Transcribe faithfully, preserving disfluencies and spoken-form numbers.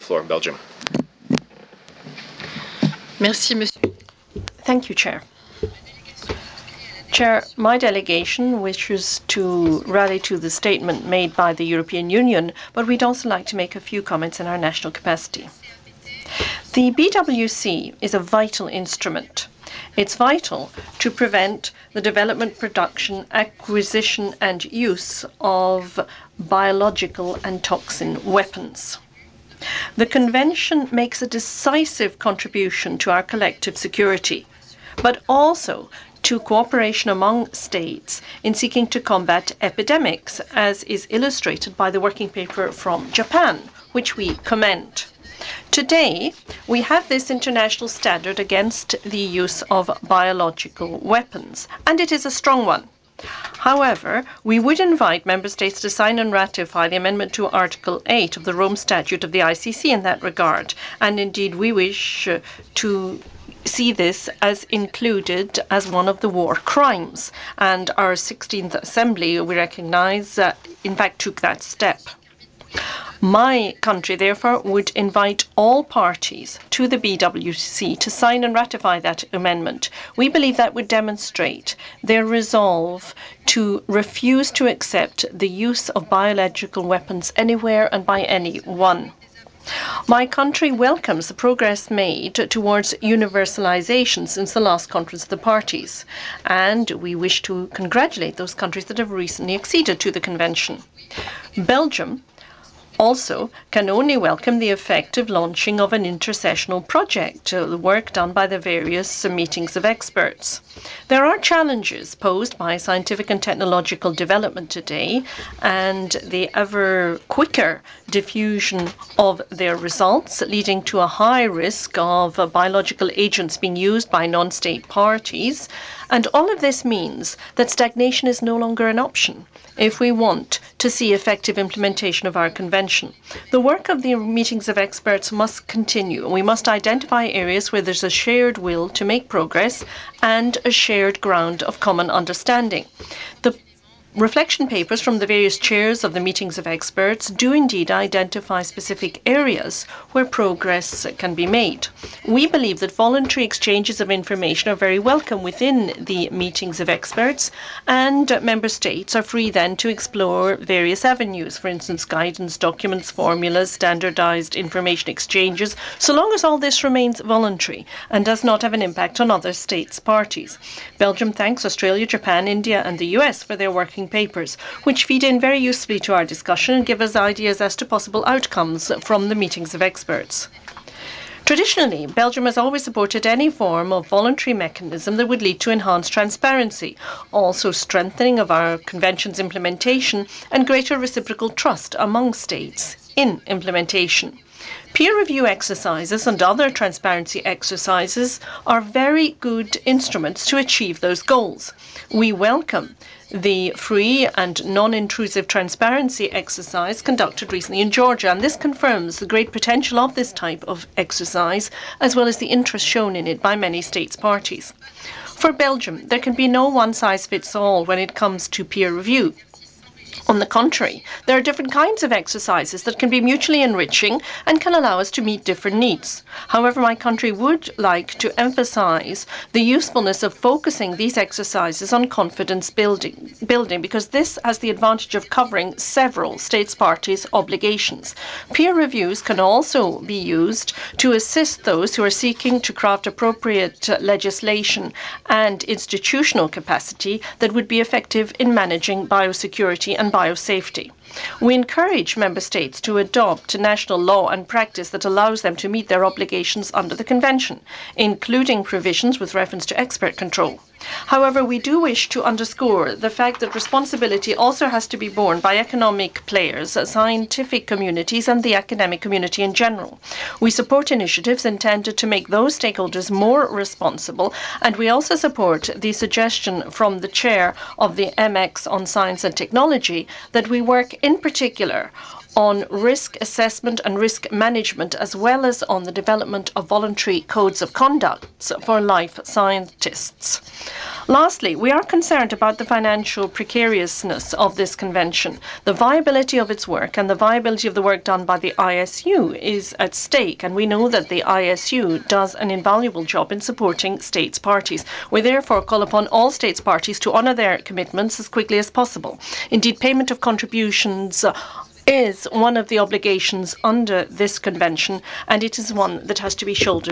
floor, Belgium. Merci, monsieur. Thank you, Chair. Chair, my delegation wishes to rally to the statement made by the European Union, but we'd also like to make a few comments in our national capacity. The B W C is a vital instrument. It's vital to prevent the development, production, acquisition and use of biological and toxin weapons. The Convention makes a decisive contribution to our collective security, but also to cooperation among states in seeking to combat epidemics, as is illustrated by the working paper from Japan, which we commend. Today, we have this international standard against the use of biological weapons, and it is a strong one. However, we would invite Member States to sign and ratify the amendment to Article eight of the Rome Statute of the I C C in that regard, and indeed we wish to see this as included as one of the war crimes, and our sixteenth Assembly, we recognise, uh, in fact took that step. My country, therefore, would invite all parties to the B W C to sign and ratify that amendment. We believe that would demonstrate their resolve to refuse to accept the use of biological weapons anywhere and by anyone. My country welcomes the progress made towards universalisation since the last Conference of the Parties, and we wish to congratulate those countries that have recently acceded to the Convention. Belgium also can only welcome the effective launching of an intersessional project, uh, the work done by the various uh, meetings of experts. There are challenges posed by scientific and technological development today, and the ever quicker diffusion of their results, leading to a high risk of uh, biological agents being used by non-state parties. And all of this means that stagnation is no longer an option if we want to see effective implementation of our convention. The work of the meetings of experts must continue. We must identify areas where there's a shared will to make progress and a shared ground of common understanding. The reflection papers from the various chairs of the meetings of experts do indeed identify specific areas where progress can be made. We believe that voluntary exchanges of information are very welcome within the meetings of experts, and member states are free then to explore various avenues, for instance, guidance, documents, formulas, standardized information exchanges, so long as all this remains voluntary and does not have an impact on other states' parties. Belgium thanks Australia, Japan, India and the U S for their working papers, which feed in very usefully to our discussion and give us ideas as to possible outcomes from the meetings of experts. Traditionally, Belgium has always supported any form of voluntary mechanism that would lead to enhanced transparency, also strengthening of our convention's implementation and greater reciprocal trust among states in implementation. Peer review exercises and other transparency exercises are very good instruments to achieve those goals. We welcome the free and non-intrusive transparency exercise conducted recently in Georgia, and this confirms the great potential of this type of exercise, as well as the interest shown in it by many states parties. For Belgium, there can be no one-size-fits-all when it comes to peer review. On the contrary, there are different kinds of exercises that can be mutually enriching and can allow us to meet different needs. However, my country would like to emphasize the usefulness of focusing these exercises on confidence building, building because this has the advantage of covering several states parties' obligations. Peer reviews can also be used to assist those who are seeking to craft appropriate legislation and institutional capacity that would be effective in managing biosecurity and biosafety. We encourage member states to adopt national law and practice that allows them to meet their obligations under the Convention, including provisions with reference to expert control. However, we do wish to underscore the fact that responsibility also has to be borne by economic players, scientific communities and the academic community in general. We support initiatives intended to make those stakeholders more responsible, and we also support the suggestion from the chair of the M X on Science and Technology that we work in particular on risk assessment and risk management, as well as on the development of voluntary codes of conduct for life scientists. Lastly, we are concerned about the financial precariousness of this convention. The viability of its work and the viability of the work done by the I S U is at stake, and we know that the I S U does an invaluable job in supporting states parties. We therefore call upon all states parties to honour their commitments as quickly as possible. Indeed, payment of contributions is one of the obligations under this convention, and it is one that has to be shouldered